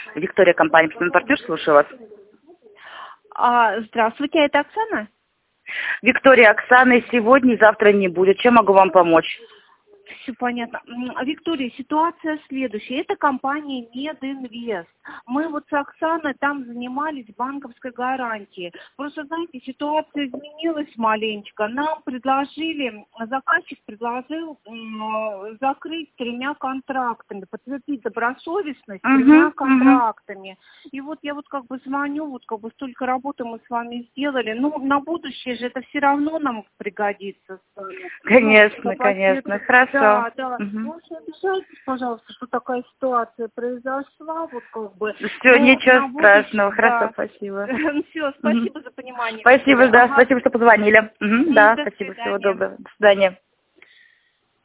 Виктория, компания «Постоянный партнер», слушаю вас. Здравствуйте, это Оксана? Виктория, Оксаны сегодня и завтра не будет. Чем могу вам помочь? Все понятно. Виктория, ситуация следующая. Это компания Мединвест. Мы вот с Оксаной там занимались банковской гарантией. Просто, знаете, ситуация изменилась маленечко. Нам предложили, заказчик предложил закрыть 3 контрактами, подтвердить добросовестность 3 контрактами. И вот я вот как бы звоню, вот как бы столько работы мы с вами сделали. Ну, на будущее же это все равно нам пригодится. Конечно, конечно. Хорошо. Да, да. Ну, не обижайтесь, пожалуйста, что такая ситуация произошла, вот как бы. Все, ничего страшного. Хорошо, спасибо. Все, спасибо за понимание. Спасибо, да, спасибо, что позвонили. Да, До спасибо, всего свидания. доброго. До свидания.